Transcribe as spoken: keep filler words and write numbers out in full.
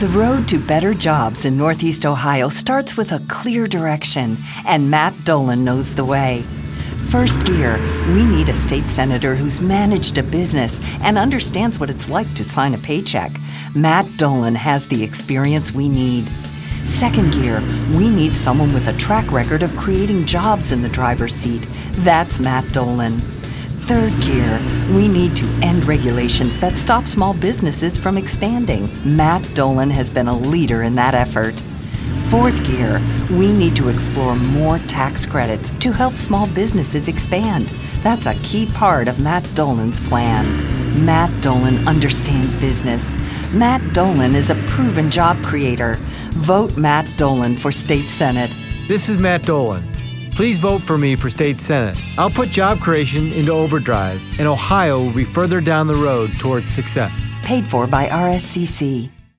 The road to better jobs in Northeast Ohio starts with a clear direction, and Matt Dolan knows the way. First gear, we need a state senator who's managed a business and understands what it's like to sign a paycheck. Matt Dolan has the experience we need. Second gear, we need someone with a track record of creating jobs in the driver's seat. That's Matt Dolan. Third gear, we need to end regulations that stop small businesses from expanding. Matt Dolan has been a leader in that effort. Fourth gear, we need to explore more tax credits to help small businesses expand. That's a key part of Matt Dolan's plan. Matt Dolan understands business. Matt Dolan is a proven job creator. Vote Matt Dolan for State Senate. This is Matt Dolan. Please vote for me for State Senate. I'll put job creation into overdrive, and Ohio will be further down the road towards success. Paid for by R S C C.